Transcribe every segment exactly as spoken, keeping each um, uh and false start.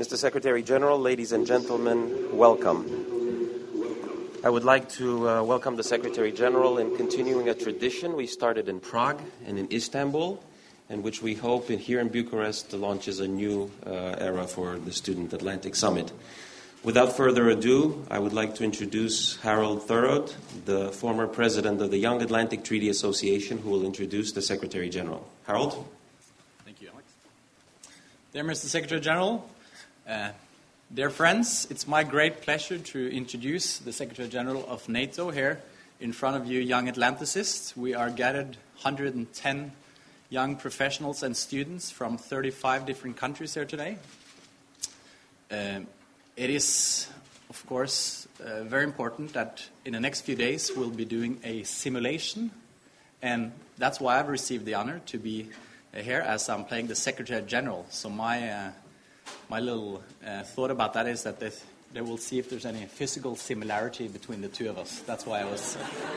Mister Secretary General, ladies and gentlemen, welcome. I would like to uh, welcome the Secretary General in continuing a tradition we started in Prague and in Istanbul, and which we hope in, here in Bucharest launches a new uh, era for the Student Atlantic Summit. Without further ado, I would like to introduce Harold Thurrott, the former president of the Young Atlantic Treaty Association, who will introduce the Secretary General. Harold? Thank you, Alex. Dear Mister Secretary General, uh, dear friends, it's my great pleasure to introduce the Secretary General of NATO here in front of you young Atlanticists. We are gathered one hundred ten young professionals and students from thirty-five different countries here today. Uh, It is, of course, uh, very important that in the next few days we'll be doing a simulation, and that's why I've received the honor to be uh, here as I'm playing the Secretary General. So my uh, my little uh, thought about that is that they, they will see if there's any physical similarity between the two of us. That's why I was...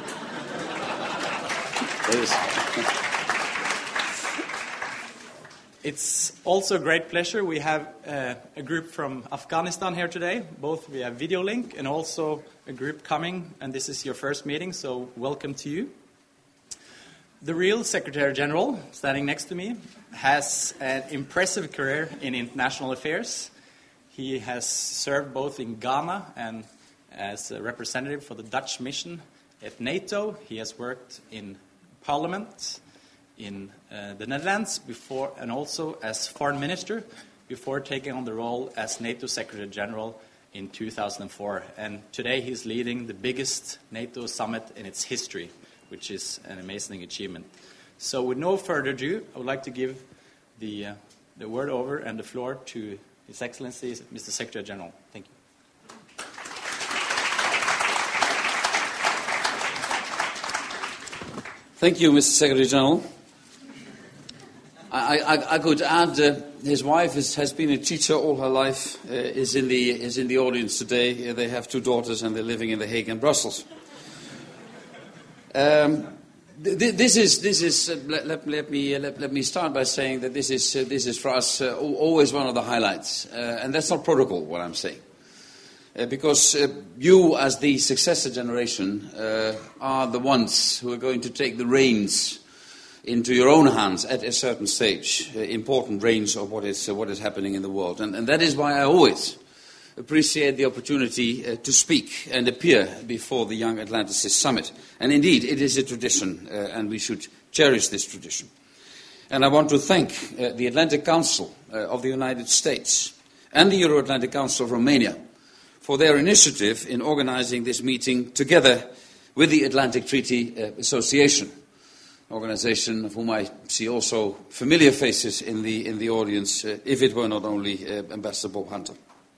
It's also a great pleasure. We have uh, a group from Afghanistan here today, both via video link, and also a group coming, and this is your first meeting, so welcome to you. The real Secretary General, standing next to me, has an impressive career in international affairs. He has served both in Ghana and as a representative for the Dutch mission at NATO. He has worked in Parliament in uh, the Netherlands before, and also as foreign minister before taking on the role as NATO Secretary General in two thousand four. And today he's leading the biggest NATO summit in its history, which is an amazing achievement. So with no further ado, I would like to give the, uh, the word over and the floor to His Excellency, Mister Secretary General. Thank you. Thank you, Mister Secretary General. I, I, I could add, uh, his wife is, has been a teacher all her life, uh, is, in the, is in the audience today. Uh, they have two daughters and they're living in The Hague and Brussels. Um, th- this is, this is uh, let, let, let, me, uh, let, let me start by saying that this is, uh, this is for us uh, always one of the highlights. Uh, and that's not protocol, what I'm saying. Uh, because uh, you, as the successor generation, uh, are the ones who are going to take the reins into your own hands at a certain stage, uh, important range of what is uh, what is happening in the world. And, and that is why I always appreciate the opportunity uh, to speak and appear before the Young Atlanticist Summit. And indeed, it is a tradition, uh, and we should cherish this tradition. And I want to thank uh, the Atlantic Council uh, of the United States and the Euro-Atlantic Council of Romania for their initiative in organizing this meeting together with the Atlantic Treaty uh, Association, organization of whom I see also familiar faces in the in the audience, uh, if it were not only uh, Ambassador Bob Hunter.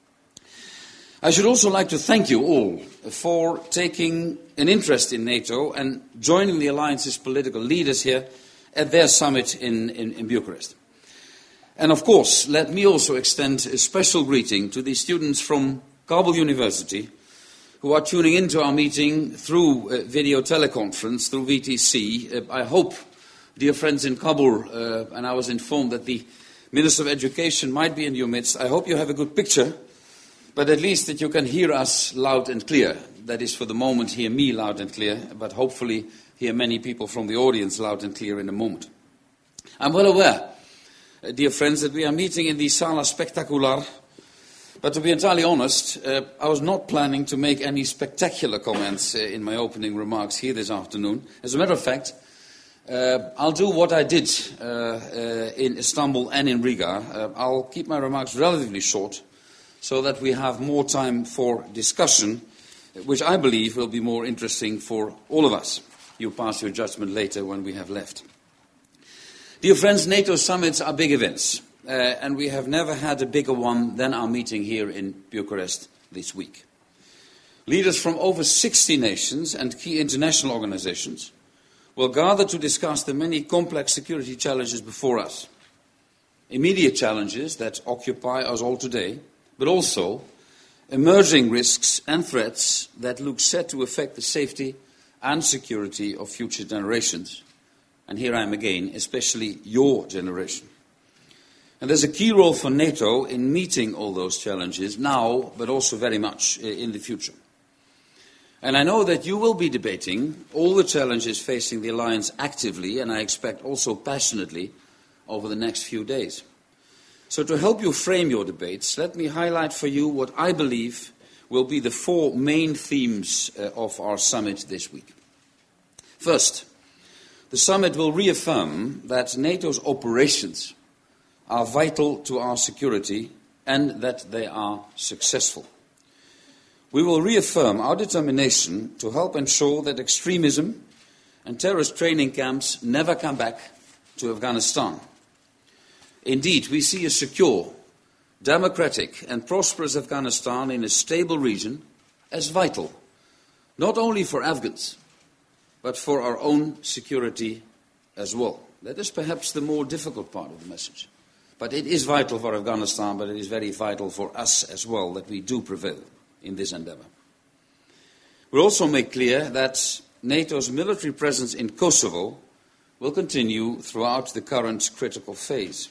I should also like to thank you all for taking an interest in NATO and joining the alliance's political leaders here at their summit in, in, in Bucharest. And of course, let me also extend a special greeting to the students from Kabul University who are tuning into our meeting through uh, video teleconference, through V T C. Uh, I hope, dear friends in Kabul, uh, and I was informed that the Minister of Education might be in your midst, I hope you have a good picture, but at least that you can hear us loud and clear. That is, for the moment, hear me loud and clear, but hopefully hear many people from the audience loud and clear in a moment. I'm well aware, uh, dear friends, that we are meeting in the Sala Spectacular. But to be entirely honest, uh, I was not planning to make any spectacular comments uh, in my opening remarks here this afternoon. As a matter of fact, uh, I'll do what I did uh, uh, in Istanbul and in Riga. Uh, I'll keep my remarks relatively short so that we have more time for discussion, which I believe will be more interesting for all of us. You pass your judgment later when we have left. Dear friends, NATO summits are big events. Uh, and we have never had a bigger one than our meeting here in Bucharest this week. Leaders from over sixty nations and key international organizations will gather to discuss the many complex security challenges before us. Immediate challenges that occupy us all today, but also emerging risks and threats that look set to affect the safety and security of future generations. And here I am again, especially your generation. And there's a key role for NATO in meeting all those challenges now, but also very much in the future. And I know that you will be debating all the challenges facing the alliance actively, and I expect also passionately, over the next few days. So to help you frame your debates, let me highlight for you what I believe will be the four main themes uh, of our summit this week. First, the summit will reaffirm that NATO's operations are vital to our security and that they are successful. We will reaffirm our determination to help ensure that extremism and terrorist training camps never come back to Afghanistan. Indeed, we see a secure, democratic and prosperous Afghanistan in a stable region as vital, not only for Afghans, but for our own security as well. That is perhaps the more difficult part of the message. But it is vital for Afghanistan, but it is very vital for us as well that we do prevail in this endeavor. We'll also make clear that NATO's military presence in Kosovo will continue throughout the current critical phase.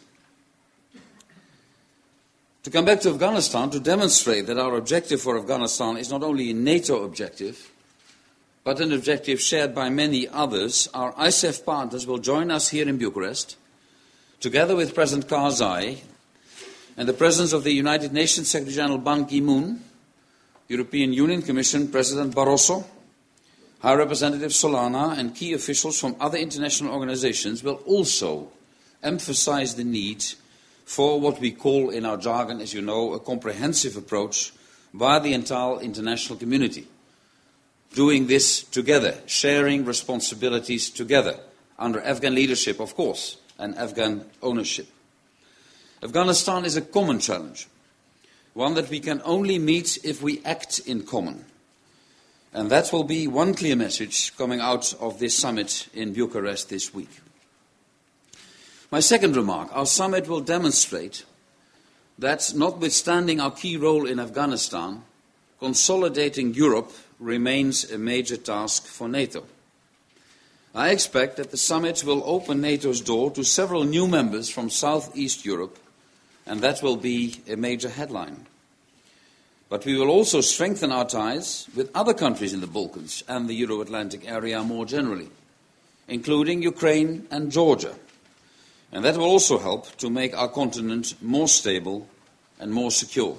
To come back to Afghanistan, to demonstrate that our objective for Afghanistan is not only a NATO objective, but an objective shared by many others, our I S A F partners will join us here in Bucharest, together with President Karzai and the presence of the United Nations Secretary-General Ban Ki-moon, European Union Commission President Barroso, High Representative Solana and key officials from other international organizations will also emphasize the need for what we call in our jargon, as you know, a comprehensive approach by the entire international community. Doing this together, sharing responsibilities together, under Afghan leadership, of course, and Afghan ownership. Afghanistan is a common challenge, one that we can only meet if we act in common. And that will be one clear message coming out of this summit in Bucharest this week. My second remark, our summit will demonstrate that, notwithstanding our key role in Afghanistan, consolidating Europe remains a major task for NATO. I expect that the summit will open NATO's door to several new members from Southeast Europe, and that will be a major headline. But we will also strengthen our ties with other countries in the Balkans and the Euro-Atlantic area more generally, including Ukraine and Georgia. And that will also help to make our continent more stable and more secure.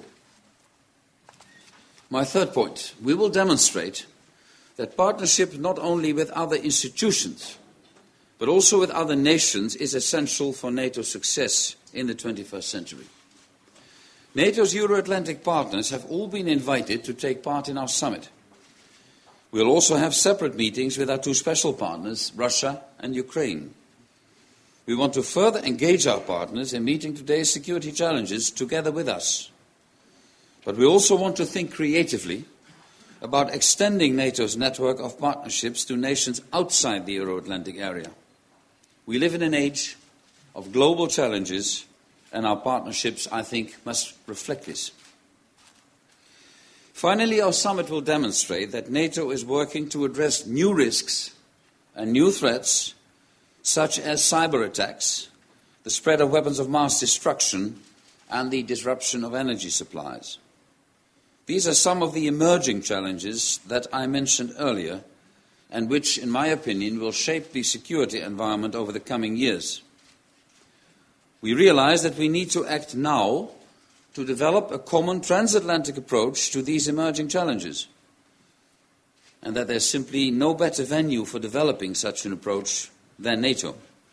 My third point, we will demonstrate that partnership not only with other institutions, but also with other nations is essential for NATO's success in the twenty-first century. NATO's Euro-Atlantic partners have all been invited to take part in our summit. We'll also have separate meetings with our two special partners, Russia and Ukraine. We want to further engage our partners in meeting today's security challenges together with us. But we also want to think creatively about extending NATO's network of partnerships to nations outside the Euro-Atlantic area. We live in an age of global challenges, and our partnerships, I think, must reflect this. Finally, our summit will demonstrate that NATO is working to address new risks and new threats, such as cyber attacks, the spread of weapons of mass destruction, and the disruption of energy supplies. These are some of the emerging challenges that I mentioned earlier, and which, in my opinion, will shape the security environment over the coming years. We realize that we need to act now to develop a common transatlantic approach to these emerging challenges, and that there's simply no better venue for developing such an approach than NATO.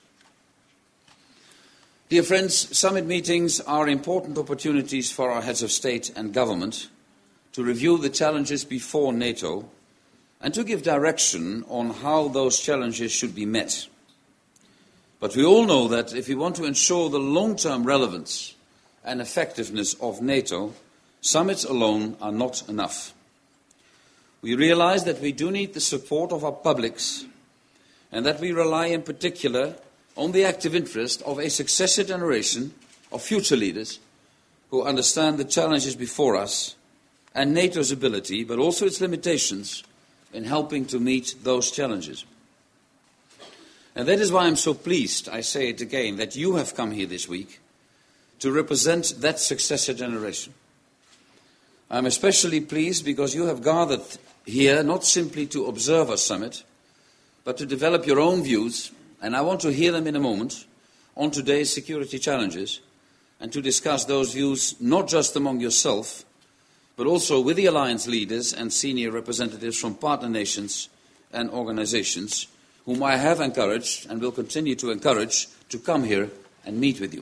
Dear friends, summit meetings are important opportunities for our heads of state and government to review the challenges before NATO and to give direction on how those challenges should be met. But we all know that if we want to ensure the long-term relevance and effectiveness of NATO, summits alone are not enough. We realize that we do need the support of our publics, and that we rely in particular on the active interest of a successor generation of future leaders who understand the challenges before us and NATO's ability, but also its limitations, in helping to meet those challenges. And that is why I'm so pleased, I say it again, that you have come here this week to represent that successor generation. I'm especially pleased because you have gathered here not simply to observe our summit, but to develop your own views, and I want to hear them in a moment, on today's security challenges, and to discuss those views not just among yourself, but also with the alliance leaders and senior representatives from partner nations and organizations, whom I have encouraged and will continue to encourage to come here and meet with you.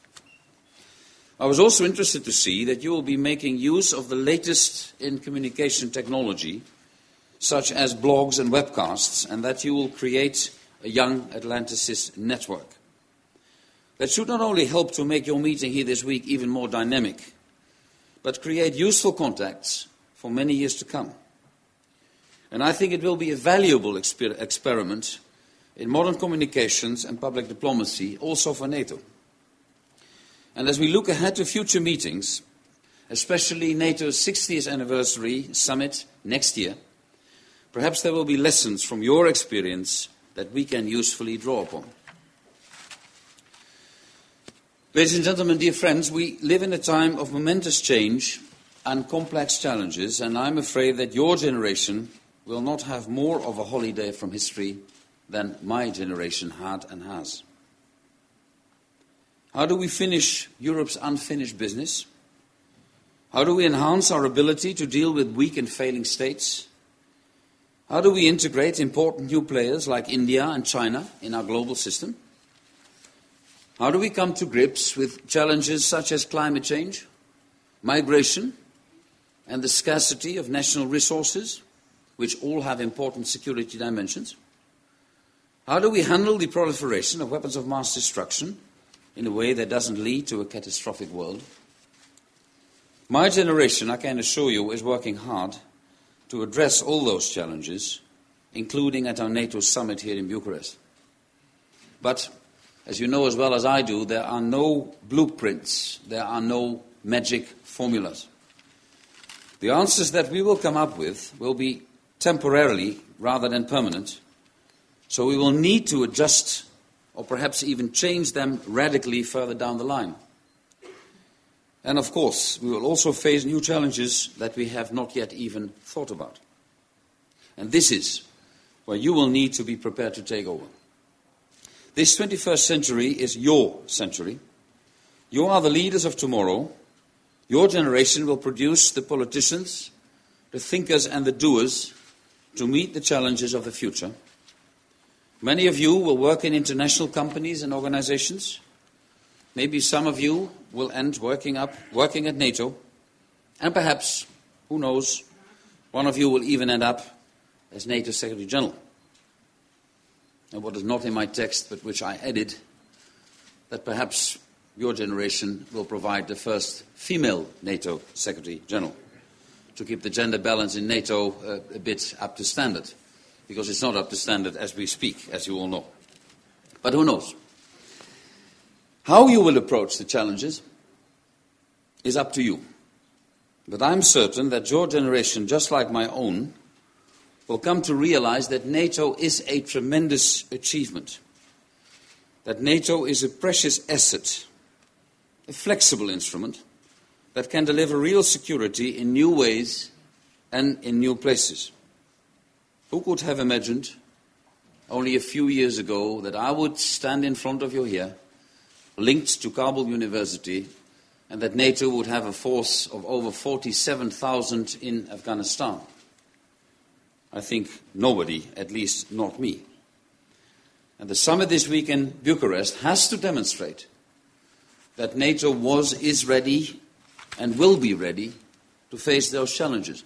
I was also interested to see that you will be making use of the latest in communication technology, such as blogs and webcasts, and that you will create a Young Atlanticist network. That should not only help to make your meeting here this week even more dynamic, but create useful contacts for many years to come. And I think it will be a valuable exper- experiment in modern communications and public diplomacy, also for NATO. And as we look ahead to future meetings, especially NATO's sixtieth anniversary summit next year, perhaps there will be lessons from your experience that we can usefully draw upon. Ladies and gentlemen, dear friends, we live in a time of momentous change and complex challenges, and I'm afraid that your generation will not have more of a holiday from history than my generation had and has. How do we finish Europe's unfinished business? How do we enhance our ability to deal with weak and failing states? How do we integrate important new players like India and China in our global system? How do we come to grips with challenges such as climate change, migration, and the scarcity of national resources, which all have important security dimensions? How do we handle the proliferation of weapons of mass destruction in a way that doesn't lead to a catastrophic world? My generation, I can assure you, is working hard to address all those challenges, including at our NATO summit here in Bucharest. But, as you know as well as I do, there are no blueprints, there are no magic formulas. The answers that we will come up with will be temporarily rather than permanent, so we will need to adjust or perhaps even change them radically further down the line. And of course, we will also face new challenges that we have not yet even thought about. And this is where you will need to be prepared to take over. This twenty-first century is your century. You are the leaders of tomorrow. Your generation will produce the politicians, the thinkers and the doers to meet the challenges of the future. Many of you will work in international companies and organizations. Maybe some of you will end working up, working at NATO. And perhaps, who knows, one of you will even end up as NATO Secretary General. And what is not in my text, but which I added, that perhaps your generation will provide the first female NATO Secretary General, to keep the gender balance in NATO uh, a bit up to standard, because it's not up to standard as we speak, as you all know. But who knows? How you will approach the challenges is up to you. But I'm certain that your generation, just like my own, will come to realize that NATO is a tremendous achievement, that NATO is a precious asset, a flexible instrument that can deliver real security in new ways and in new places. Who could have imagined only a few years ago that I would stand in front of you here, linked to Kabul University, and that NATO would have a force of over forty-seven thousand in Afghanistan? I think nobody, at least not me. And the summit this week in Bucharest has to demonstrate that NATO was, is ready, and will be ready to face those challenges.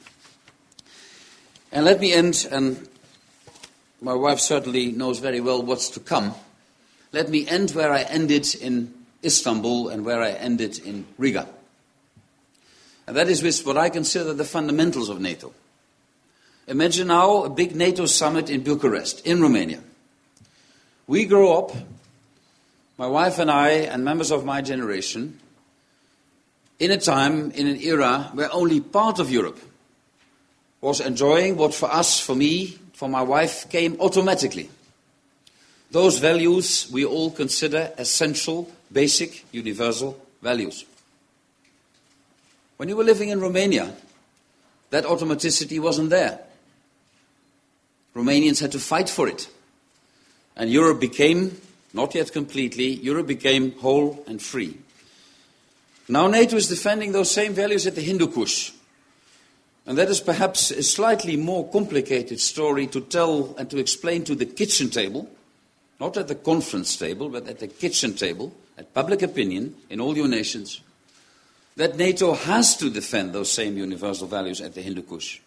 And let me end, and my wife certainly knows very well what's to come. Let me end where I ended in Istanbul and where I ended in Riga. And that is with what I consider the fundamentals of NATO. Imagine now a big NATO summit in Bucharest, in Romania. We grew up, my wife and I and members of my generation, in a time, in an era where only part of Europe was enjoying what for us, for me, for my wife, came automatically. Those values we all consider essential, basic, universal values. When you were living in Romania, that automaticity wasn't there. Romanians had to fight for it. And Europe became, not yet completely, Europe became whole and free. Now NATO is defending those same values at the Hindu Kush. And that is perhaps a slightly more complicated story to tell and to explain to the kitchen table, not at the conference table, but at the kitchen table, at public opinion in all your nations, that NATO has to defend those same universal values at the Hindu Kush.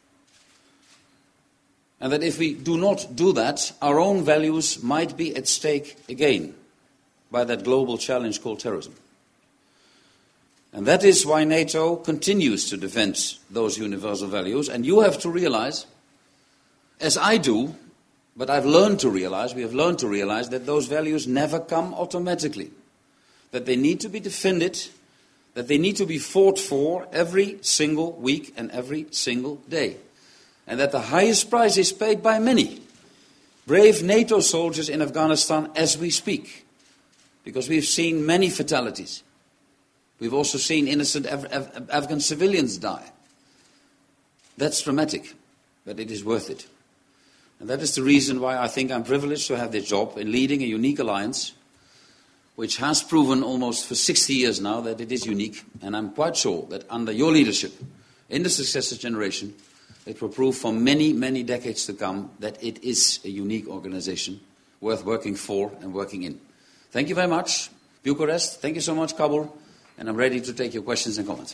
And that if we do not do that, our own values might be at stake again by that global challenge called terrorism. And that is why NATO continues to defend those universal values. And you have to realize, as I do, but I've learned to realize, we have learned to realize that those values never come automatically. That they need to be defended, that they need to be fought for every single week and every single day. And that the highest price is paid by many brave NATO soldiers in Afghanistan as we speak. Because we've seen many fatalities. We've also seen innocent Af- Af- Afghan civilians die. That's dramatic, but it is worth it. And that is the reason why I think I'm privileged to have this job in leading a unique alliance, which has proven almost for sixty years now that it is unique. And I'm quite sure that under your leadership, in the successive generation, it will prove for many, many decades to come that it is a unique organization worth working for and working in. Thank you very much, Bucharest. Thank you so much, Kabul. And I'm ready to take your questions and comments.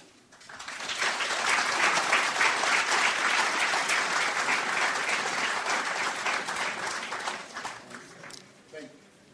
Thank,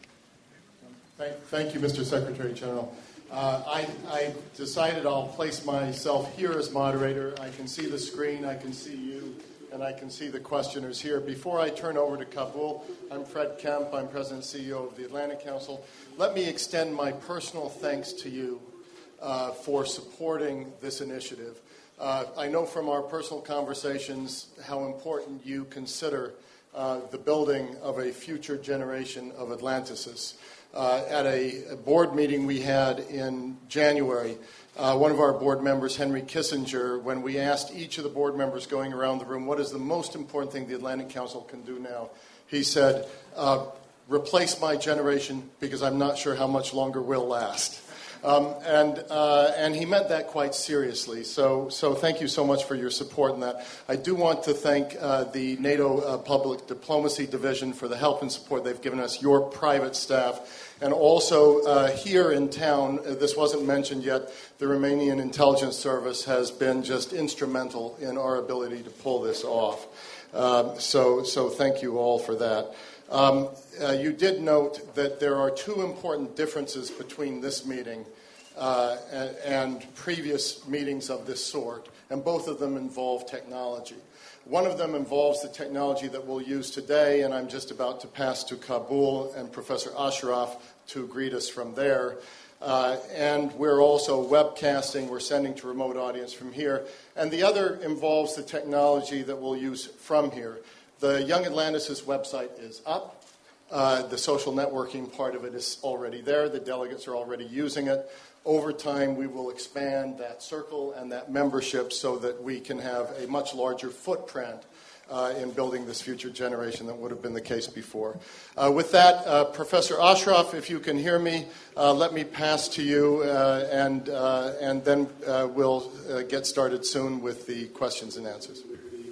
thank, thank you, Mister Secretary General. Uh, I, I decided I'll place myself here as moderator. I can see the screen, I can see you, and I can see the questioners here. Before I turn over to Kabul, I'm Fred Kemp. I'm President and C E O of the Atlantic Council. Let me extend my personal thanks to you uh, for supporting this initiative. Uh, I know from our personal conversations how important you consider uh, the building of a future generation of Atlantists. Uh, at a, a board meeting we had in January, uh, one of our board members, Henry Kissinger, when we asked each of the board members going around the room, what is the most important thing the Atlantic Council can do now? He said, uh, replace my generation because I'm not sure how much longer we'll last. Um, and uh, and he meant that quite seriously. So so thank you so much for your support in that. I do want to thank uh, the NATO uh, Public Diplomacy Division for the help and support they've given us, your private staff, and also uh, here in town, uh, this wasn't mentioned yet, the Romanian Intelligence Service has been just instrumental in our ability to pull this off. Uh, so so thank you all for that. Um, uh, you did note that there are two important differences between this meeting uh, and, and previous meetings of this sort, and both of them involve technology. One of them involves the technology that we'll use today, and I'm just about to pass to Kabul and Professor Ashraf to greet us from there. Uh, and we're also webcasting, we're sending to remote audience from here. And the other involves the technology that we'll use from here. The Young Atlanticist website is up. Uh, the social networking part of it is already there. The delegates are already using it. Over time, we will expand that circle and that membership so that we can have a much larger footprint uh, in building this future generation than would have been the case before. Uh, with that, uh, Professor Ashraf, if you can hear me, uh, let me pass to you, uh, and, uh, and then uh, we'll uh, get started soon with the questions and answers.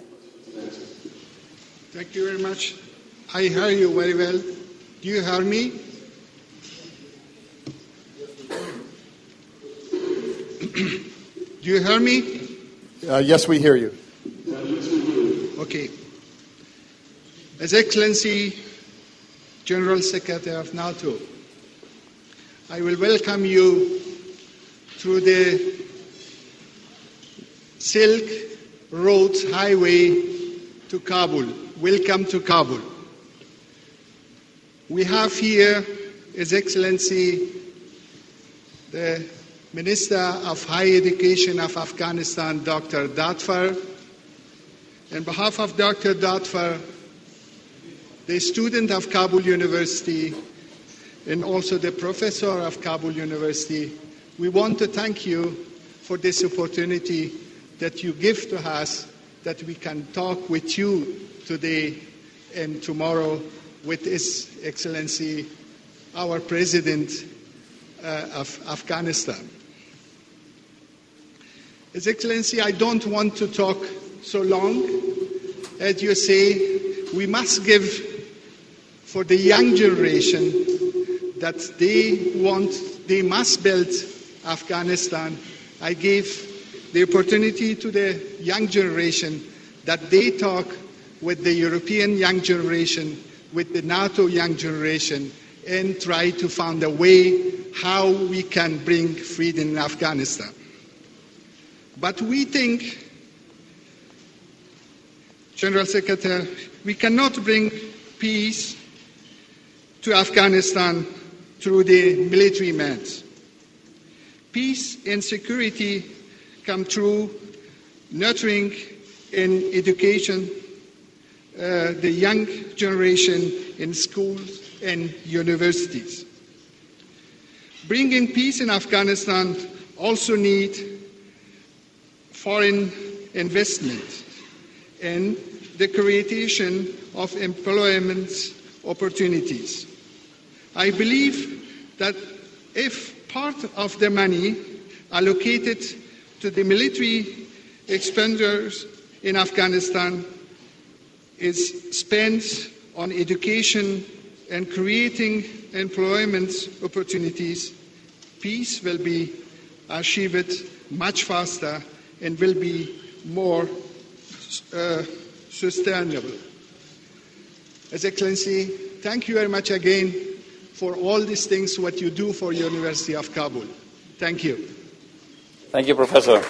Thank you very much. I hear you very well. Do you hear me? Do you hear me? Uh, yes, we hear you. Okay. His Excellency, General Secretary of NATO, I will welcome you through the Silk Road Highway to Kabul. Welcome to Kabul. We have here His Excellency, the Minister of Higher Education of Afghanistan, Doctor Dadfar. On behalf of Doctor Dadfar, the student of Kabul University, and also the professor of Kabul University, we want to thank you for this opportunity that you give to us, that we can talk with you today and tomorrow with His Excellency, our President uh, of Afghanistan. His Excellency, I don't want to talk so long. As you say, we must give for the young generation that they want, they must build Afghanistan. I gave the opportunity to the young generation that they talk with the European young generation, with the NATO young generation, and try to find a way how we can bring freedom in Afghanistan. But we think, General Secretary, we cannot bring peace to Afghanistan through the military means. Peace and security come through nurturing and education uh, the young generation in schools and universities. Bringing peace in Afghanistan also need foreign investment and the creation of employment opportunities. I believe that if part of the money allocated to the military expenditures in Afghanistan is spent on education and creating employment opportunities, peace will be achieved much faster and will be more uh, sustainable. His Excellency, thank you very much again for all these things, what you do for University of Kabul. Thank you. Thank you, Professor.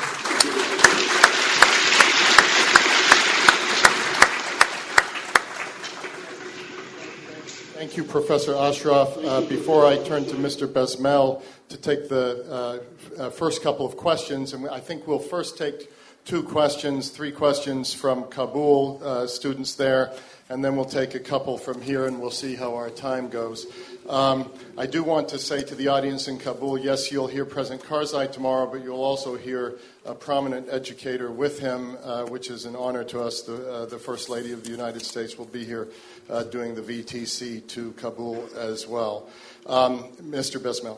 Thank you, Professor Ashraf. Uh, before I turn to Mister Besmel to take the uh, uh, first couple of questions, and I think we'll first take two questions, three questions from Kabul uh, students there, and then we'll take a couple from here, and we'll see how our time goes. Um, I do want to say to the audience in Kabul, yes, you'll hear President Karzai tomorrow, but you'll also hear a prominent educator with him, uh, which is an honor to us. The, uh, the First Lady of the United States will be here uh, doing the V T C to Kabul as well. Um, Mister Besmel.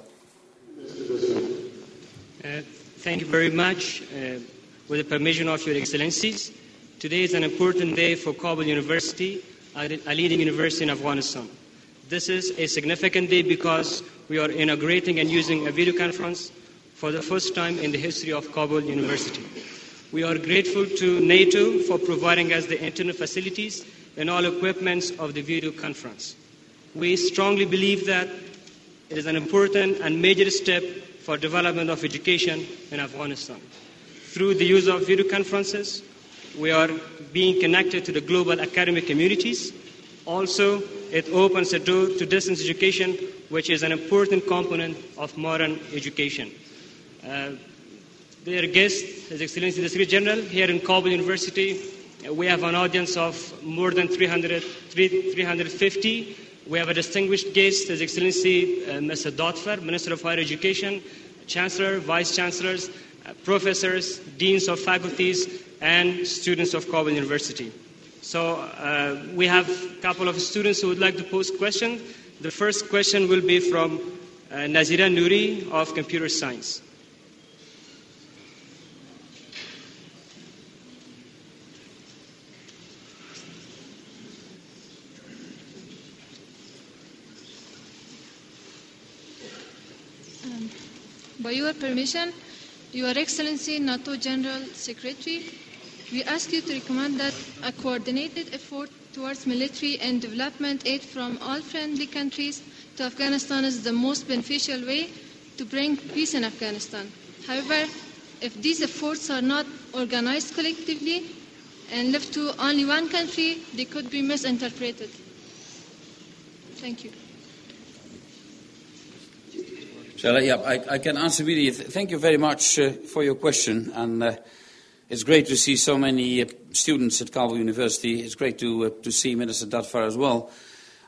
Uh, thank you very much. Uh, with the permission of Your Excellencies, today is an important day for Kabul University, a leading university in Afghanistan. This is a significant day because we are inaugurating and using a video conference for the first time in the history of Kabul University. We are grateful to NATO for providing us the internal facilities and all equipments of the video conference. We strongly believe that it is an important and major step for development of education in Afghanistan. Through the use of video conferences, we are being connected to the global academic communities. Also, it opens a door to distance education, which is an important component of modern education. Uh, their guest, His Excellency the Secretary General, here in Kabul University, we have an audience of more than three hundred, three hundred fifty. We have a distinguished guest, His Excellency uh, Mister Dadfar, Minister of Higher Education, Chancellor, Vice Chancellors, uh, professors, deans of faculties, and students of Kabul University. So uh, we have a couple of students who would like to pose questions. The first question will be from uh, Nazira Nouri of Computer Science. Um, by your permission, Your Excellency, NATO General Secretary, we ask you to recommend that a coordinated effort towards military and development aid from all friendly countries to Afghanistan is the most beneficial way to bring peace in Afghanistan. However, if these efforts are not organized collectively and left to only one country, they could be misinterpreted. Thank you. Shall I? Yeah, I, I can answer immediately. Thank you very much uh, for your question. And uh, it's great to see so many uh, students at Kabul University. It's great to, uh, to see Minister Dadfar as well.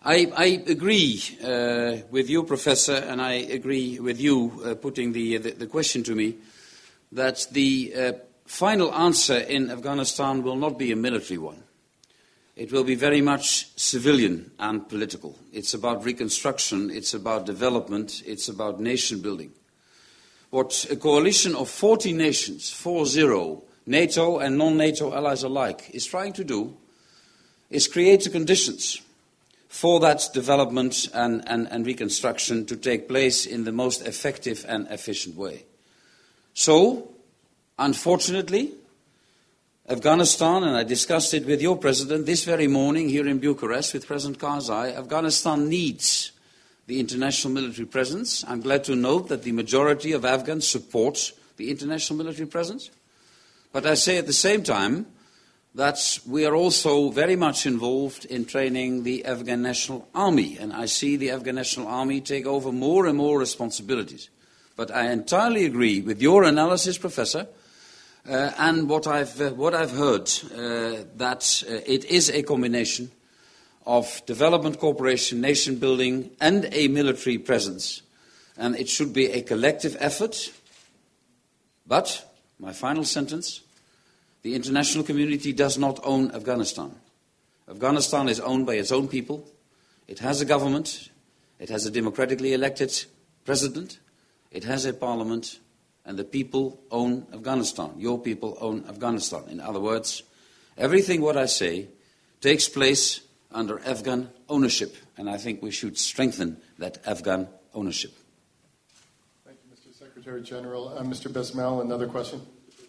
I, I agree uh, with you, Professor, and I agree with you uh, putting the, the, the question to me, that the uh, final answer in Afghanistan will not be a military one. It will be very much civilian and political. It's about reconstruction, it's about development, it's about nation building. What a coalition of forty nations, four zero, NATO and non-NATO allies alike, is trying to do is create the conditions for that development and, and, and reconstruction to take place in the most effective and efficient way. So, unfortunately, Afghanistan, and I discussed it with your president this very morning here in Bucharest with President Karzai, Afghanistan needs the international military presence. I'm glad to note that the majority of Afghans support the international military presence. But I say at the same time that we are also very much involved in training the Afghan National Army, and I see the Afghan National Army take over more and more responsibilities. But I entirely agree with your analysis, Professor, uh, and what I've, uh, what I've heard, uh, that uh, it is a combination of development cooperation, nation building, and a military presence. And it should be a collective effort. But, my final sentence, the international community does not own Afghanistan. Afghanistan is owned by its own people. It has a government. It has a democratically elected president. It has a parliament. And the people own Afghanistan. Your people own Afghanistan. In other words, everything what I say takes place under Afghan ownership. And I think we should strengthen that Afghan ownership. Thank you, Mister Secretary General. Uh, Mister Besmel, another question.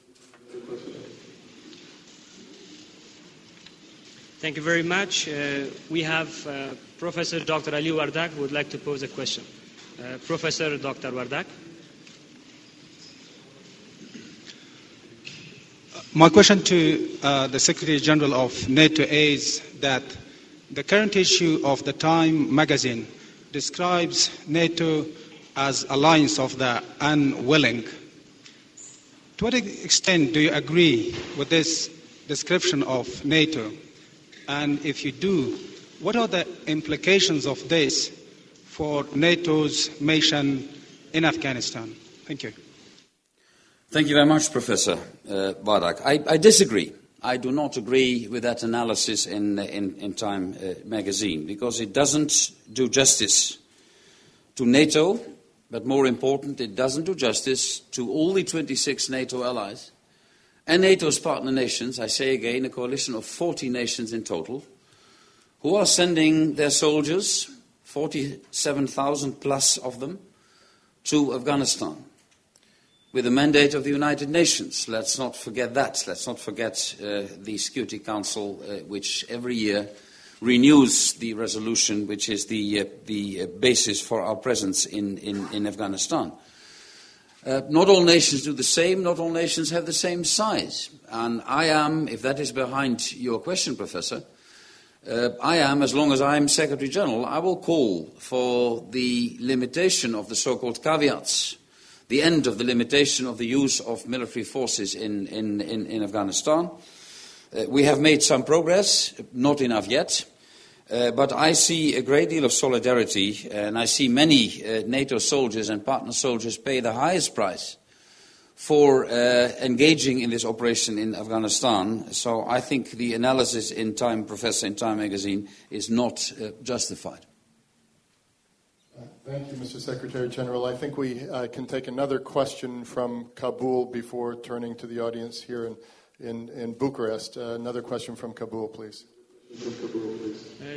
Thank you very much. Uh, we have uh, Professor Doctor Ali Wardak who would like to pose a question. Uh, Professor Doctor Wardak. My question to uh, the Secretary General of NATO is that the current issue of the Time magazine describes NATO as alliance of the unwilling. To what extent do you agree with this description of NATO? And if you do, what are the implications of this for NATO's mission in Afghanistan? Thank you. Thank you very much, Professor uh, Wardak. I, I disagree. I do not agree with that analysis in, in, in Time uh, magazine, because it doesn't do justice to NATO, but more important, it doesn't do justice to all the twenty-six NATO allies and NATO's partner nations. I say again, a coalition of forty nations in total, who are sending their soldiers, forty-seven thousand plus of them, to Afghanistan, with the mandate of the United Nations. Let's not forget that. Let's not forget uh, the Security Council, uh, which every year renews the resolution, which is the, uh, the uh, basis for our presence in, in, in Afghanistan. Uh, not all nations do the same. Not all nations have the same size. And I am, if that is behind your question, Professor, uh, I am, as long as I am Secretary General, I will call for the limitation of the so-called caveats, the end of the limitation of the use of military forces in, in, in, in Afghanistan. Uh, we have made some progress, not enough yet, uh, but I see a great deal of solidarity, and I see many uh, NATO soldiers and partner soldiers pay the highest price for uh, engaging in this operation in Afghanistan. So I think the analysis in Time, Professor, in Time magazine is not uh, justified. Thank you, Mister Secretary General. I think we uh, can take another question from Kabul before turning to the audience here in, in, in Bucharest. Uh, another question from Kabul, please.